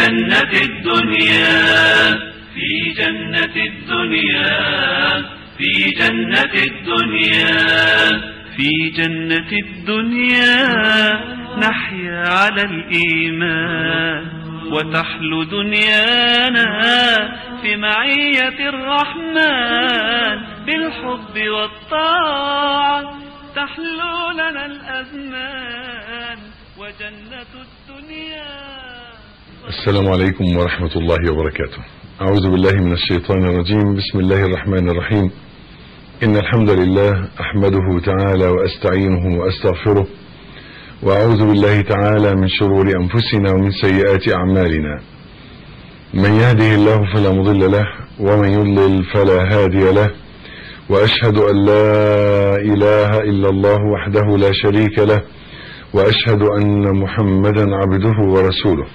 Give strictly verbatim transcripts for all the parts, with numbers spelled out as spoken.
جنة الدنيا في جنة الدنيا في جنة الدنيا في جنة الدنيا نحيا على الإيمان وتحلو دنيانا في معية الرحمن بالحب والطاعة تحلو لنا الأزمان وجنة الدنيا. السلام عليكم ورحمة الله وبركاته. أعوذ بالله من الشيطان الرجيم. بسم الله الرحمن الرحيم. إن الحمد لله أحمده تعالى وأستعينه وأستغفره، وأعوذ بالله تعالى من شرور أنفسنا ومن سيئات أعمالنا. من يهده الله فلا مضل له ومن يضلل فلا هادي له، وأشهد أن لا إله إلا الله وحده لا شريك له، وأشهد أن محمدا عبده ورسوله.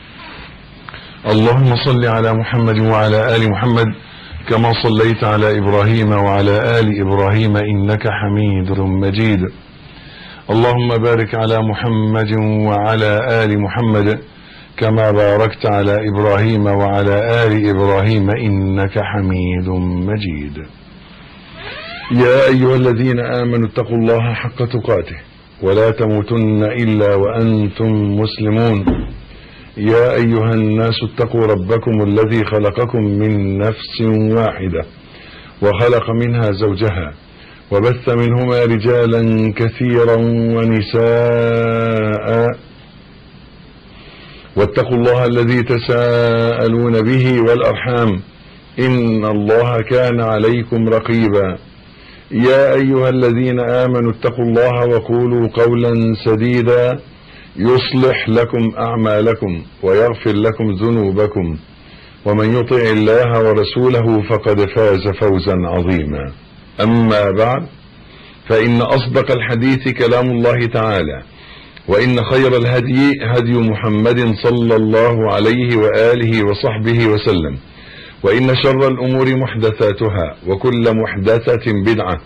اللهم صل على محمد وعلى آل محمد كما صليت على إبراهيم وعلى آل إبراهيم إنك حميد مجيد. اللهم بارك على محمد وعلى آل محمد كما باركت على إبراهيم وعلى آل إبراهيم إنك حميد مجيد. يا أيها الذين آمنوا اتقوا الله حق تقاته ولا تموتن إلا وأنتم مسلمون. يا أيها الناس اتقوا ربكم الذي خلقكم من نفس واحدة وخلق منها زوجها وبث منهما رجالا كثيرا ونساء، واتقوا الله الذي تساءلون به والأرحام إن الله كان عليكم رقيبا. يا أيها الذين آمنوا اتقوا الله وقولوا قولا سديدا يصلح لكم أعمالكم ويغفر لكم ذنوبكم، ومن يطع الله ورسوله فقد فاز فوزا عظيما. أما بعد، فإن أصدق الحديث كلام الله تعالى، وإن خير الهدي هدي محمد صلى الله عليه وآله وصحبه وسلم، وإن شر الأمور محدثاتها، وكل محدثة بدعة،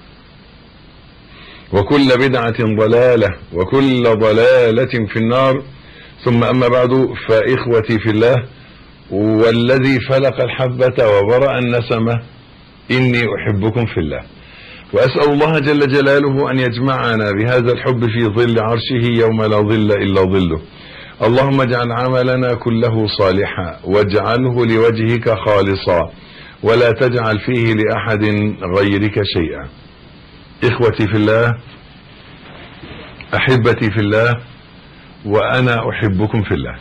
وكل بدعة ضلالة، وكل ضلالة في النار. ثم أما بعد، فإخوتي في الله والذي فلق الحبة وبرأ النسمة إني أحبكم في الله، وأسأل الله جل جلاله أن يجمعنا بهذا الحب في ظل عرشه يوم لا ظل إلا ظله. اللهم اجعل عملنا كله صالحا واجعله لوجهك خالصا ولا تجعل فيه لأحد غيرك شيئا. إخوتي في الله، أحبتي في الله، وأنا أحبكم في الله.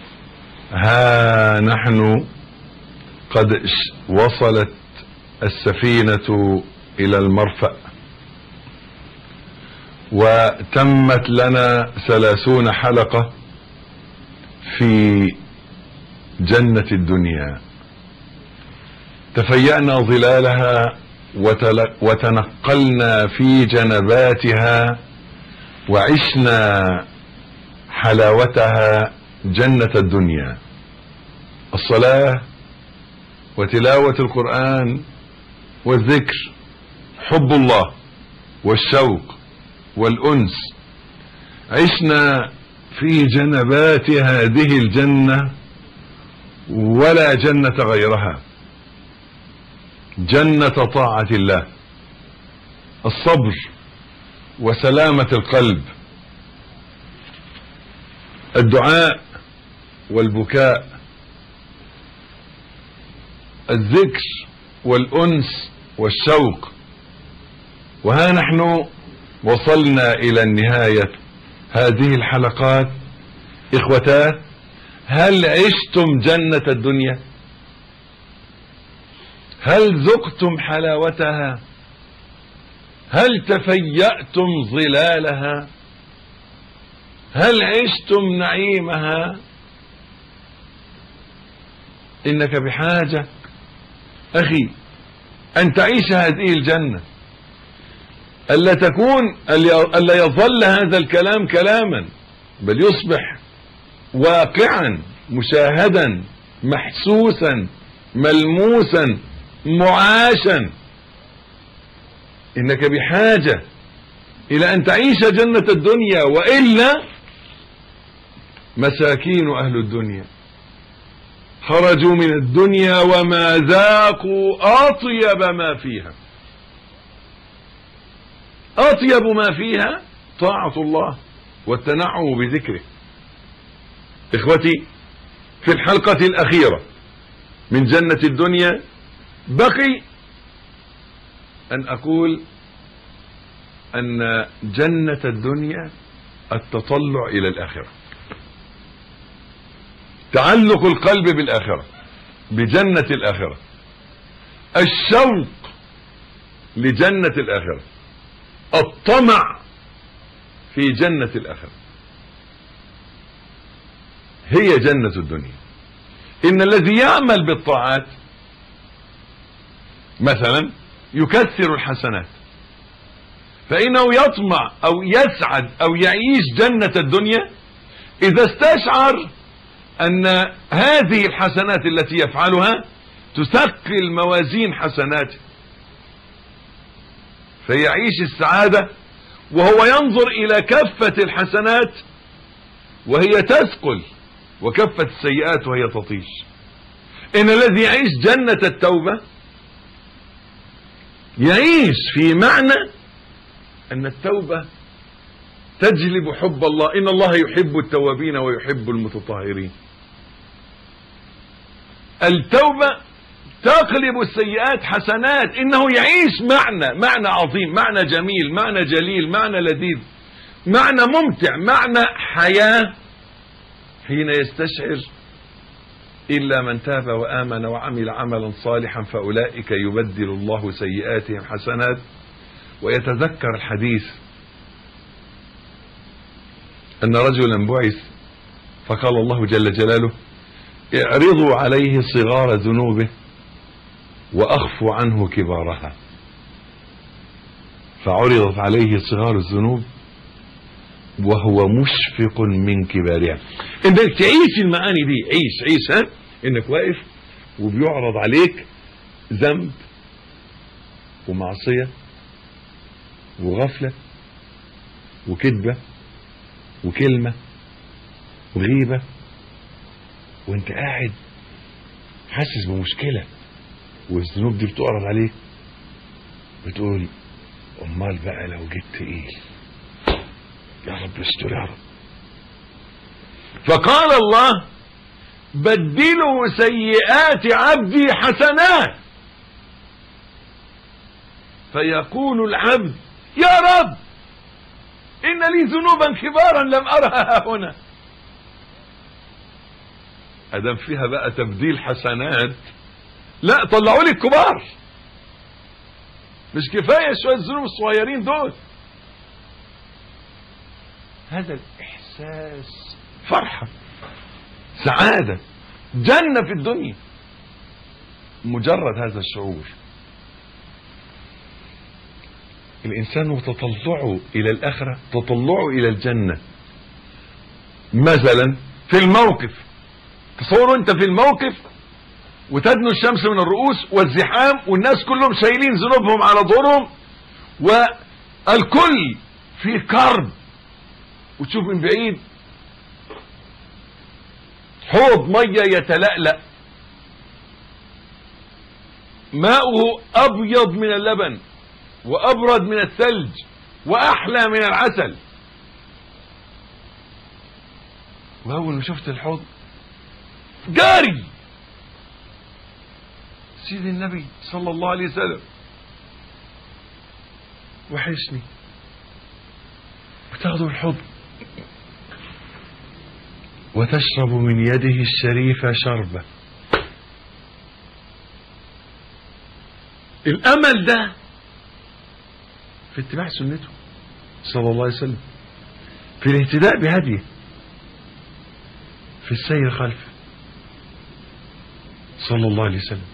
ها نحن قد وصلت السفينة إلى المرفأ، وتمت لنا ثلاثون حلقة في جنة الدنيا. تفيأنا ظلالها وتنقلنا في جنباتها وعشنا حلاوتها جنة الدنيا. الصلاة وتلاوة القرآن والذكر، حب الله والشوق والأنس. عشنا في جنبات هذه الجنة ولا جنة غيرها، جنة طاعة الله، الصبر وسلامة القلب، الدعاء والبكاء، الذكر والأنس والشوق. وها نحن وصلنا إلى النهاية هذه الحلقات. إخوتاه، هل عشتم جنة الدنيا؟ هل ذقتم حلاوتها؟ هل تفيأتم ظلالها؟ هل عشتم نعيمها؟ إنك بحاجة أخي أن تعيش هذه الجنة، ألا تكون ألا يظل هذا الكلام كلاما، بل يصبح واقعا مشاهدا محسوسا ملموسا معاشا. إنك بحاجة إلى أن تعيش جنة الدنيا، وإلا مساكين أهل الدنيا خرجوا من الدنيا وما ذاقوا أطيب ما فيها. أطيب ما فيها طاعة الله والتنعم بذكره. إخوتي، في الحلقة الأخيرة من جنة الدنيا بقي أن أقول أن جنة الدنيا التطلع إلى الآخرة، تعلق القلب بالآخرة، بجنة الآخرة، الشوق لجنة الآخرة، الطمع في جنة الآخرة، هي جنة الدنيا. إن الذي يعمل بالطاعات مثلا يكثر الحسنات، فإنه يطمع أو يسعد أو يعيش جنة الدنيا إذا استشعر أن هذه الحسنات التي يفعلها تثقل موازين حسناته، فيعيش السعادة وهو ينظر إلى كفة الحسنات وهي تثقل وكفة السيئات وهي تطيش. إن الذي يعيش جنة التوبة يعيش في معنى أن التوبة تجلب حب الله. إن الله يحب التوابين ويحب المتطهرين. التوبة تقلب السيئات حسنات. إنه يعيش معنى معنى عظيم، معنى جميل، معنى جليل، معنى لذيذ، معنى ممتع، معنى حياة، حين يستشعر إلا من تاب وآمن وعمل عملا صالحا فأولئك يبدل الله سيئاتهم حسنات. ويتذكر الحديث أن رجلا بعث فقال الله جل جلاله: اعرضوا عليه صغار ذنوبه وأخفوا عنه كبارها. فعرضت عليه صغار الذنوب وهو مشفق من كبارها. انك تعيش المعاني دي، عيش عيش ها انك واقف وبيعرض عليك ذنب ومعصية وغفلة وكذبة وكلمة وغيبة، وانت قاعد حاسس بمشكلة والذنوب دي بتعرض عليك، بتقول امال بقى لو جيت تقيل، يا رب استر يا رب. فقال الله: بدلوا سيئات عبدي حسنات. فيقول العبد: يا رب إن لي ذنوبا كبارا لم أرها هنا. أدام فيها بقى تبديل حسنات، لا طلعوا لي الكبار، مش كفاية شوية الذنوب الصغيرين دول. هذا الإحساس فرحة، سعادة، جنة في الدنيا. مجرد هذا الشعور الإنسان وتطلعه إلى الآخرة، تطلعه إلى الجنة. مثلا في الموقف، تصوروا أنت في الموقف وتدنو الشمس من الرؤوس والزحام والناس كلهم شايلين ذنوبهم على ظهورهم والكل في كرب، وتشوف من بعيد حوض مية يتلألأ ماؤه أبيض من اللبن وأبرد من الثلج وأحلى من العسل. وأول ما شفت الحوض جاري سيدي النبي صلى الله عليه وسلم، وحشني، وتاخذوا الحوض وتشرب من يده الشريفة شربة. الأمل ده في اتباع سنته صلى الله عليه وسلم، في الاهتداء بهديه، في السير خلفه صلى الله عليه وسلم.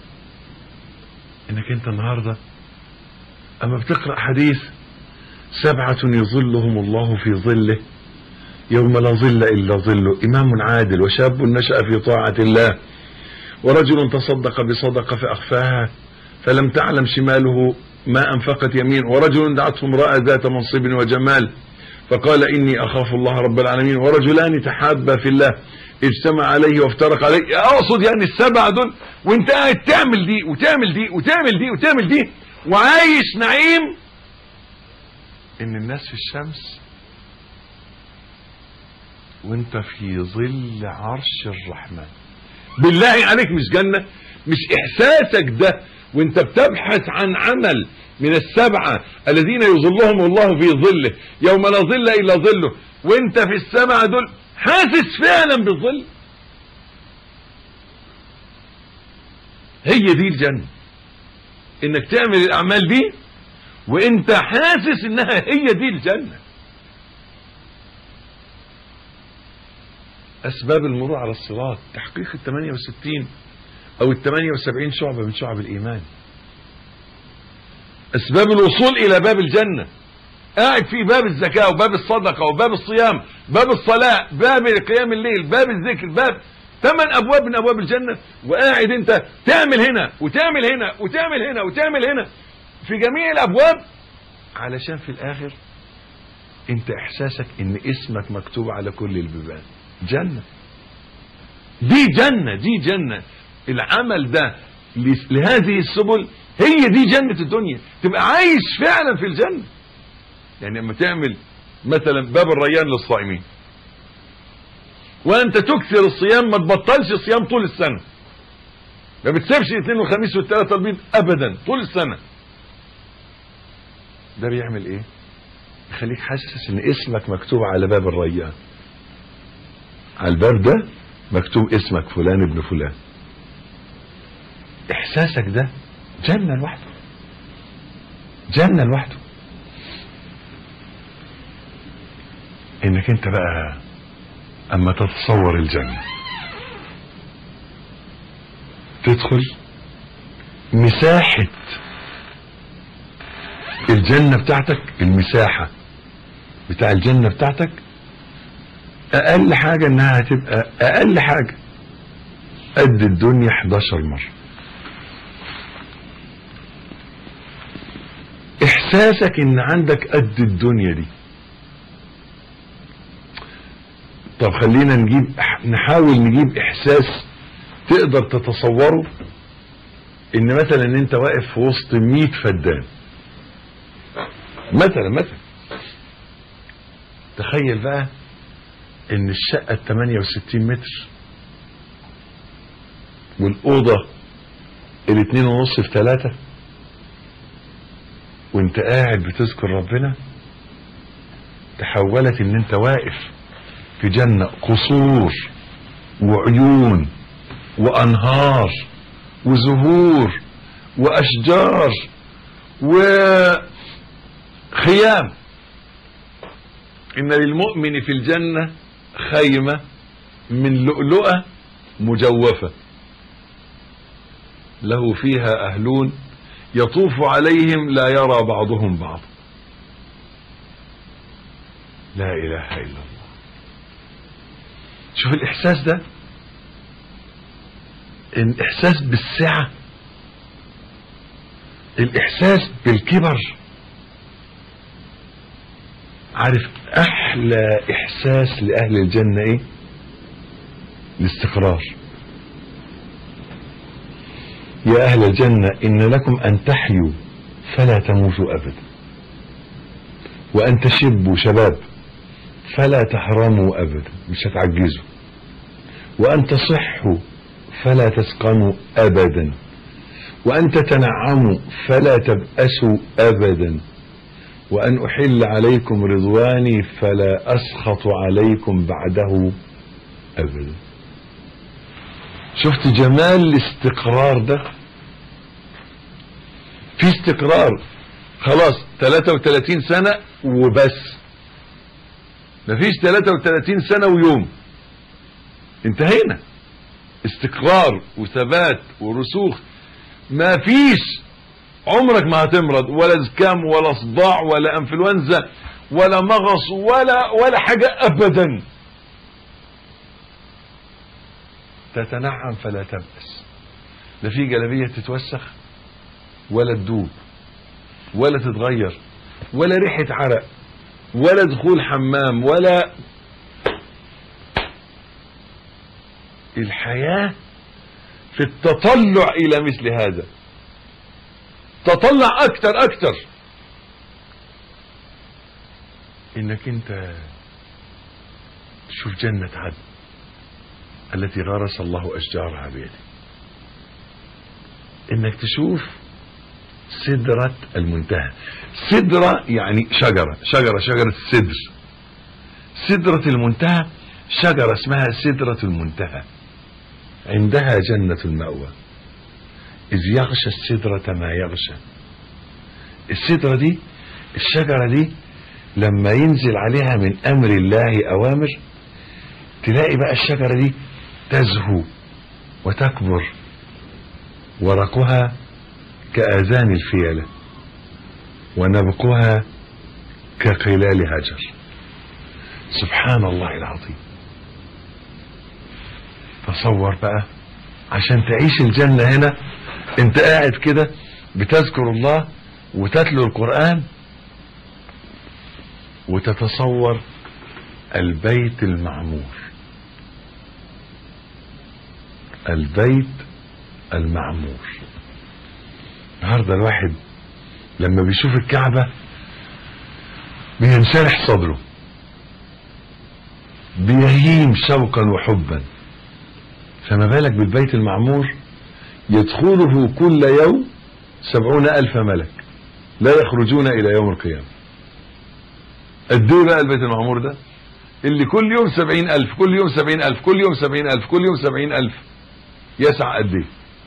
انك انت النهاردة اما بتقرأ حديث سبعة يظلهم الله في ظله يوم لا ظل الا ظله: امام عادل، وشاب نشأ في طاعة الله، ورجل تصدق بصدقة فأخفاها فلم تعلم شماله ما أنفقت يمين، ورجل دعته امرأة ذات منصب وجمال فقال إني أخاف الله رب العالمين، ورجلان تحابا في الله اجتمع عليه وافترق عليه. أقصد يعني السبعة دول وانت قاعد تعمل دي وتعمل دي وتعمل دي وتعمل دي وعايش نعيم، إن الناس في الشمس وانت في ظل عرش الرحمن. بالله عليك مش جنة؟ مش إحساسك ده وانت بتبحث عن عمل من السبعة الذين يظلهم الله في ظله يوم لا ظل إلا ظله، وانت في السبعة دول حاسس فعلا بالظل؟ هي دي الجنة، انك تعمل الأعمال دي وانت حاسس انها هي دي الجنة. أسباب المرور على الصراط تحقيق الثمانية وستين أو الثمانية وسبعين شعبة من شعب الإيمان. أسباب الوصول إلى باب الجنة، قاعد في باب الزكاة وباب الصدقة وباب الصيام، باب الصلاة، باب قيام الليل، باب الذكر، باب ثمان أبواب من أبواب الجنة، وقاعد أنت تعمل هنا وتعمل هنا وتعمل هنا وتعمل هنا في جميع الأبواب، علشان في الآخر أنت إحساسك إن اسمك مكتوب على كل البيبان. جنة، دي جنة، دي جنة. العمل ده لهذه السبل هي دي جنة الدنيا، تبقى عايش فعلا في الجنة. يعني لما تعمل مثلا باب الريان للصائمين وانت تكثر الصيام، ما تبطلش الصيام طول السنة، ما بتسيبش الاثنين والخميس والثلاثة البيض ابدا طول السنة، ده بيعمل ايه؟ يخليك حاسس ان اسمك مكتوب على باب الريان، على الباب ده مكتوب اسمك فلان ابن فلان. احساسك ده جنة لوحده، جنة لوحده. انك انت بقى اما تتصور الجنة تدخل مساحة الجنة بتاعتك، المساحة بتاع الجنة بتاعتك اقل حاجة انها هتبقى اقل حاجة قد الدنيا حداشر مرة. احساسك ان عندك قد الدنيا دي. طب خلينا نجيب نحاول نجيب احساس تقدر تتصوره، ان مثلا ان انت واقف في وسط مية فدان مثلا مثلا تخيل بقى ان الشقة الثمانية وستين متر والاوضة الاثنين ونص في ثلاثة، وانت قاعد بتذكر ربنا تحولت ان انت واقف في جنة، قصور وعيون وانهار وزهور واشجار وخيام. ان للمؤمن في الجنة خيمة من لؤلؤة مجوفة له فيها اهلون يطوف عليهم لا يرى بعضهم بعض. لا اله الا الله. شوف الاحساس ده، الاحساس بالسعة، الاحساس بالكبر. عارف احلى احساس لاهل الجنة ايه؟ الاستقرار. يا اهل الجنة ان لكم ان تحيوا فلا تموتوا ابدا، وان تشبوا شباب فلا تحرموا ابدا، مش هتعجزوا، وان تصحوا فلا تسقموا ابدا، وان تتنعموا فلا تبأسوا ابدا، وان احل عليكم رضواني فلا اسخط عليكم بعده ابدا. شفت جمال الاستقرار ده؟ في استقرار خلاص ثلاثة وثلاثين سنة وبس، مفيش ثلاثة وثلاثين سنة ويوم، انتهينا. استقرار وثبات ورسوخ، مفيش عمرك ما هتمرض ولا زكام ولا صداع ولا انفلونزا ولا مغص ولا ولا حاجة ابدا. تتنعم فلا تبأس، لا في جلبية تتوسخ ولا تدوب ولا تتغير ولا ريحة عرق ولا دخول حمام ولا الحياة في التطلع إلى مثل هذا. تطلع أكتر أكتر إنك أنت تشوف جنة عدن التي غرس الله أشجارها بيده، إنك تشوف سدرة المنتهى. سدرة يعني شجرة شجرة شجرة السدر. سدرة المنتهى شجرة اسمها سدرة المنتهى، عندها جنة المأوى. إذ يغشى السدرة ما يغشى. السدرة دي، الشجرة دي لما ينزل عليها من أمر الله أوامر، تلاقي بقى الشجرة دي تزهو وتكبر، ورقها كآذان الفيلة ونبقها كقلال هجر. سبحان الله العظيم. تصور بقى عشان تعيش الجنة هنا، انت قاعد كده بتذكر الله وتتلو القرآن وتتصور البيت المعمور. البيت المعمور. النهارده الواحد لما بيشوف الكعبة بينشرح صدره، بيهيم شوقا وحبا، فما بالك بالبيت المعمور يدخله كل يوم سبعون ألف ملك لا يخرجون إلى يوم القيامة. قد ايه بقى البيت المعمور ده اللي كل يوم سبعين ألف، كل يوم سبعين ألف، كل يوم سبعين ألف، كل يوم سبعين ألف، يسع قد ايه؟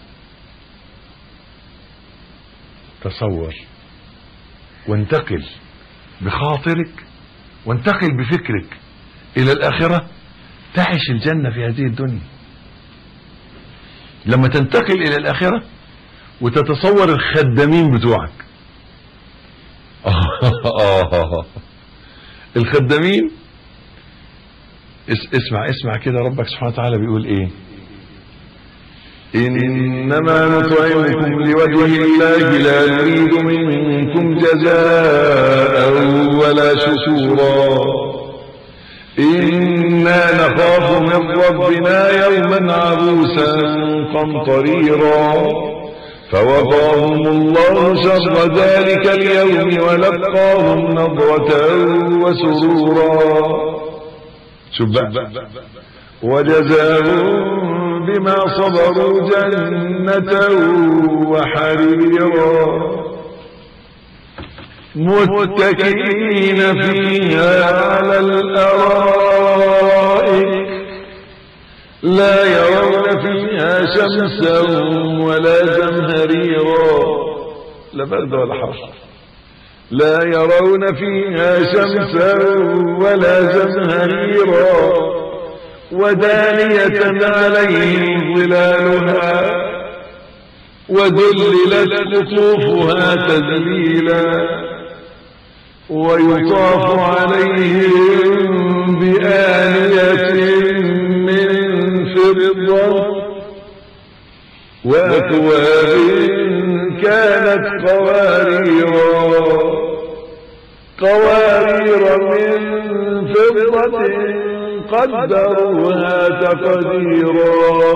تصور وانتقل بخاطرك وانتقل بفكرك إلى الآخرة، تعيش الجنة في هذه الدنيا. لما تنتقل إلى الآخرة وتتصور الخدامين بتوعك. الخدامين، اسمع اسمع كده ربك سبحانه وتعالى بيقول ايه؟ إنما نطعمكم لوجه الله لا نريد منكم جزاء ولا شكورا إنا نخاف من ربنا يوما عبوسا قمطريرا فوقاهم الله شر ذلك اليوم ولقاهم نضرة وسرورا. شوف بقى، وجزاهم بما صبروا جنة وحريرا متكئين فيها على الأرائك لا يرون فيها شمسا ولا زمهريرا. لا برد ولا حر. لا يرون فيها شمسا ولا زمهريرا ودانية عليهم ظلالها وذللت قطوفها تذليلا ويطاف عليهم بآنية من فضة وأكواب كانت قواريرا قوارير من فضة قدروها تقديرا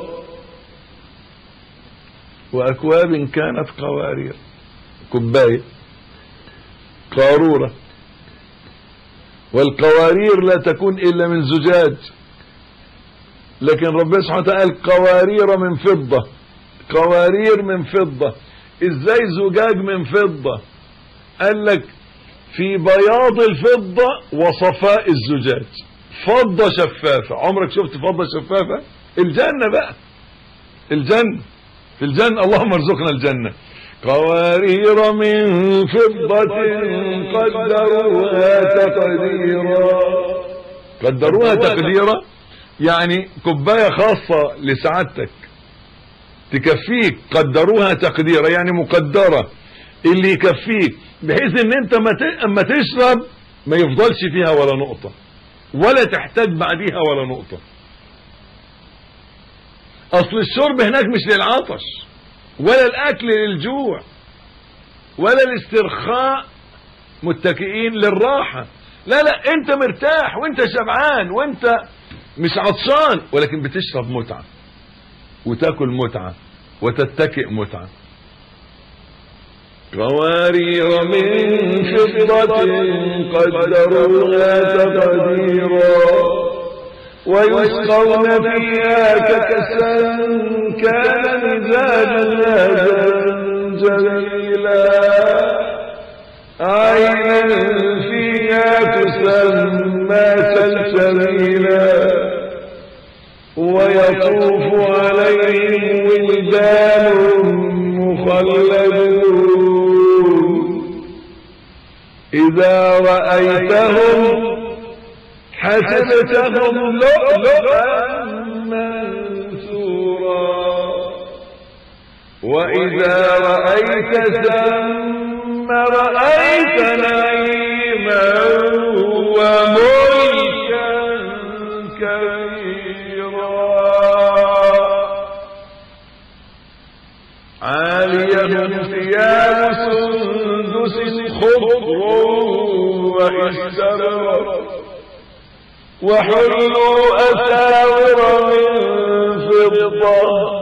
وأكواب كانت قوارير. كوباية، قارورة، والقوارير لا تكون إلا من زجاج، لكن ربنا سبحانه وتعالى قال قوارير من فضة. قوارير من فضة. ازاي زجاج من فضة؟ قال لك في بياض الفضة وصفاء الزجاج. فضة شفافة. عمرك شفت فضة شفافة؟ الجنة بقى، الجنة، في الجنة. اللهم ارزقنا الجنة. قوارير من فضة قدروها تقديرا. قدروها تقديرا يعني كوباية خاصة لسعادتك تكفيك. قدروها تقديرا يعني مقدرة اللي يكفيك، بحيث ان انت اما تشرب ما يفضلش فيها ولا نقطة، ولا تحتاج بعديها ولا نقطة. اصل الشرب هناك مش للعطش، ولا الاكل للجوع، ولا الاسترخاء متكئين للراحة. لا لا، انت مرتاح وانت شبعان وانت مش عطشان، ولكن بتشرب متعة وتاكل متعة وتتكئ متعة. قوارير من فضة قدروها تقديرا ويسقون فيها كأسا كان مزاجها زنجبيلا عينا فيها تسمى سلسبيلا ويطوف عليهم ولدان مخلدون إذا رأيتهم حسبتهم لؤلؤا منثورا وإذا رأيت ثم رأيت نعيما وملكا كبيرا عاليهم ثياب سندس خضر واستبرق وحلوا أساور من فضة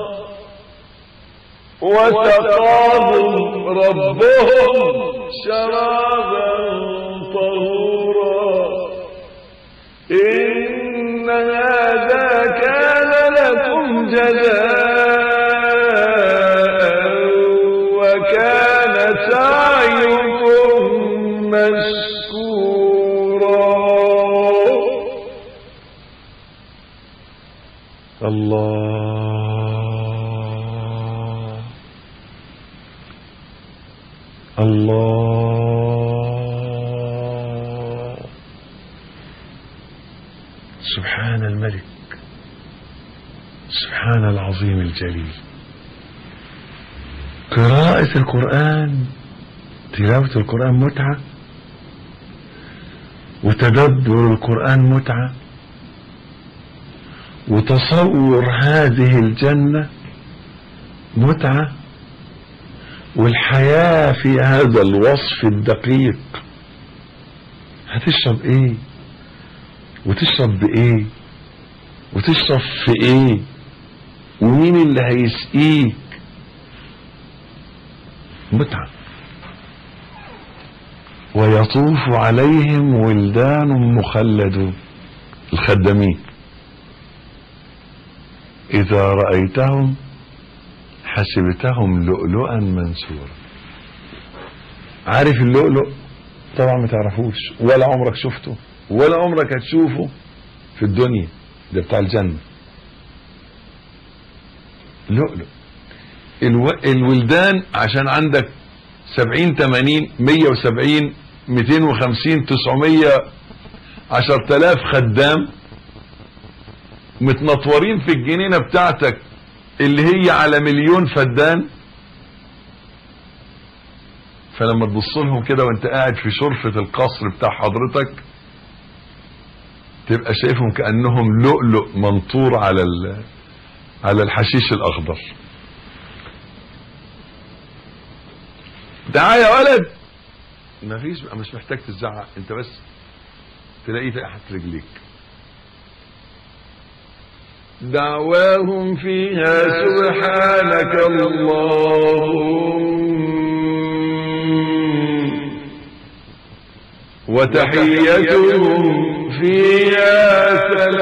وسقاهم ربهم شرابا طهورا إن هذا كان لكم جزاء وكان سعيكم مشكورا. الله الله سبحان الملك سبحان العظيم الجليل. قراءة القرآن، تلاوة القرآن متعة، وتدبر القرآن متعة، وتصور هذه الجنة متعة، والحياة في هذا الوصف الدقيق. هتشرب ايه وتشرب بايه وتشرب في ايه ومين اللي هيسقيك؟ متعة. ويطوف عليهم ولدان مخلدون، الخدامين، إذا رأيتهم حسبتهم لؤلؤا منثورا. عارف اللؤلؤ؟ طبعا ما تعرفوش ولا عمرك شفته ولا عمرك هتشوفه في الدنيا، ده بتاع الجنة. لؤلؤ. الو... الولدان عشان عندك سبعين تمانين مية وسبعين ميتين وخمسين تسعمية عشر تلاف خدام متنطورين في الجنينة بتاعتك اللي هي على مليون فدان. فلما تبص لهم كده وانت قاعد في شرفة القصر بتاع حضرتك تبقى شايفهم كأنهم لؤلؤ منطور على على الحشيش الأخضر. تعال يا ولد، مفيش، مش محتاج تزعق، انت بس تلاقيه تحت رجليك. دعواهم فيها سبحانك اللهم وتحيتهم فيها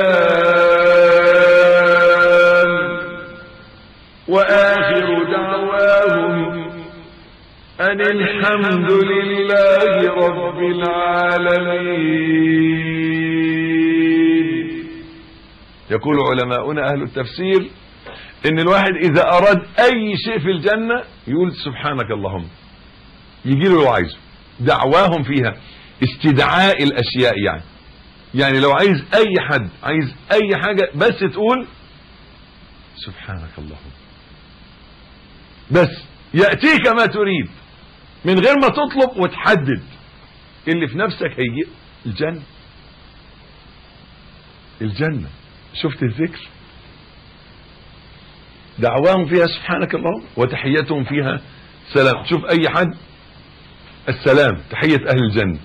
سلام وآخر دعواهم أن الحمد لله رب العالمين. يقول علماؤنا أهل التفسير إن الواحد إذا أراد أي شيء في الجنة يقول سبحانك اللهم، يجي له اللي عايزه. دعواهم فيها استدعاء الأشياء، يعني يعني لو عايز أي حد عايز أي حاجة بس تقول سبحانك اللهم، بس يأتيك ما تريد من غير ما تطلب وتحدد. اللي في نفسك هيجي. الجنة الجنة شفت الذكر؟ دعواهم فيها سبحانك اللهم وتحيتهم فيها سلام. شوف اي حد السلام، تحية اهل الجنة،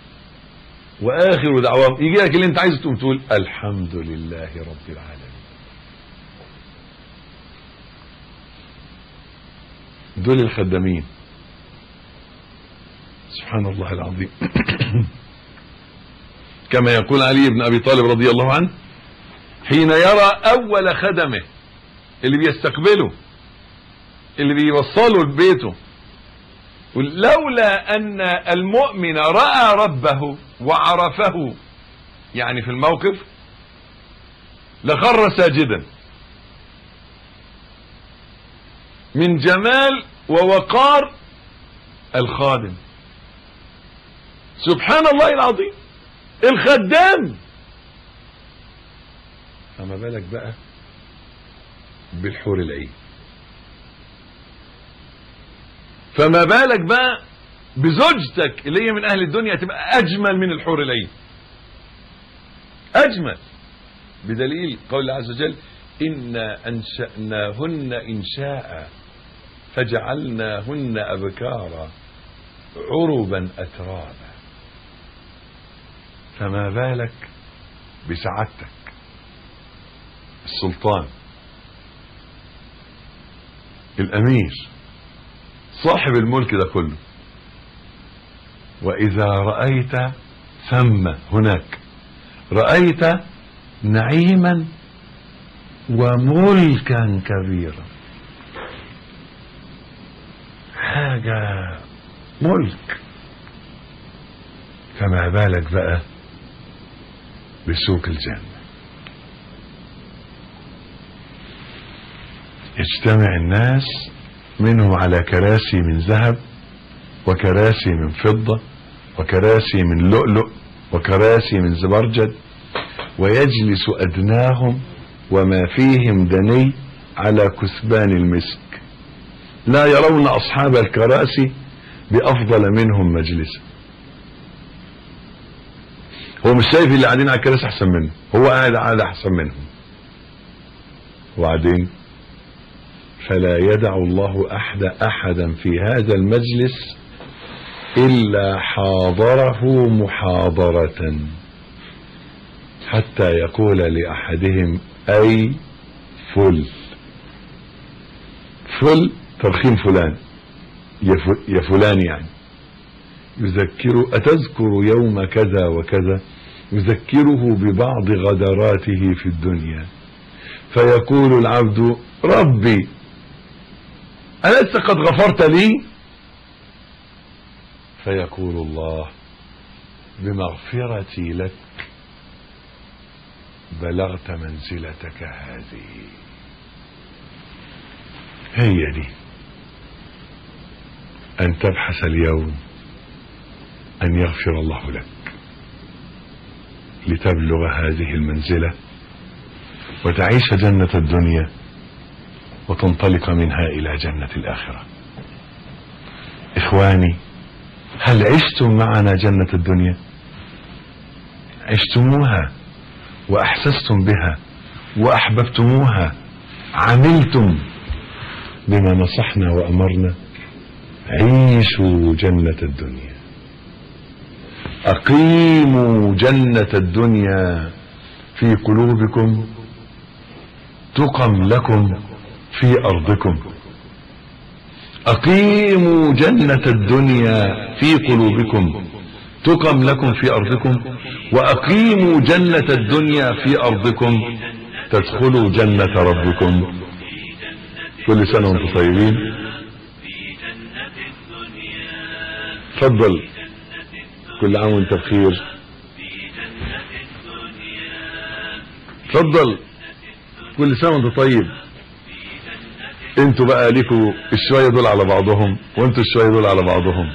واخر دعواهم يجي لك اللي انت عايزه تقوم تقول الحمد لله رب العالمين. دول الخدامين. سبحان الله العظيم. كما يقول علي بن ابي طالب رضي الله عنه حين يرى اول خدمه اللي بيستقبله اللي بيوصله لبيته، لولا ان المؤمن راى ربه وعرفه يعني في الموقف لخر ساجدا من جمال ووقار الخادم. سبحان الله العظيم، الخدام. فما بالك بقى بالحور العين، فما بالك بقى بزوجتك اللي هي من اهل الدنيا، تبقى اجمل من الحور العين، اجمل، بدليل قول الله عز وجل إنا أنشأناهن إنشاء فجعلناهن أبكارا عربا أترابا. فما بالك بسعادتك السلطان الأمير صاحب الملك ده كله. وإذا رأيت ثم هناك رأيت نعيما وملكا كبيرا، حاجة ملك. فما بالك بقى بسوق الجنة. يجتمع الناس منهم على كراسي من ذهب وكراسي من فضة وكراسي من لؤلؤ وكراسي من زبرجد، ويجلس أدناهم وما فيهم دني على كثبان المسك، لا يرون أصحاب الكراسي بأفضل منهم مجلسا. هو مش شايف اللي قاعدين على الكراسي أحسن منه، هو قاعد على أحسن منهم. وبعدين فلا يدع الله أحد أحدا في هذا المجلس إلا حاضره محاضرة، حتى يقول لأحدهم أي فل فل ترخيم فلان، يا فلان يعني يذكر أتذكر يوم كذا وكذا، يذكره ببعض غدراته في الدنيا، فيقول العبد ربي ألست قد غفرت لي؟ فيقول الله بمغفرتي لك بلغت منزلتك هذه. هي دي أن تبحث اليوم أن يغفر الله لك لتبلغ هذه المنزلة وتعيش جنة الدنيا وتنطلق منها إلى جنة الآخرة. إخواني، هل عشتم معنا جنة الدنيا؟ عشتموها وأحسستم بها وأحببتموها، عملتم بما نصحنا وأمرنا. عيشوا جنة الدنيا، أقيموا جنة الدنيا في قلوبكم تقم لكم في أرضكم. أقيموا جنة الدنيا في قلوبكم تقم لكم في أرضكم، وأقيموا جنة الدنيا في أرضكم تدخلوا جنة ربكم. كل سنة وانتم طيبين. تفضل، كل عام وانت بخير. تفضل، كل سنة وانت طيب. انتوا بقى ليكوا الشوية دول على بعضهم وانتوا الشوية دول على بعضهم.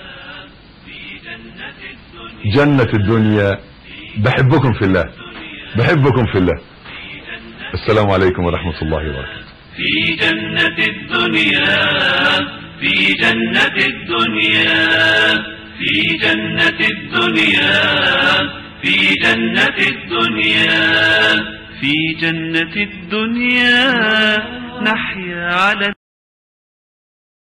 جنة الدنيا. بحبكم في الله، بحبكم في الله. السلام عليكم ورحمة الله وبركاته. في جنة الدنيا، في جنة الدنيا، في جنة الدنيا، في جنة الدنيا، في جنة الدنيا نحيا على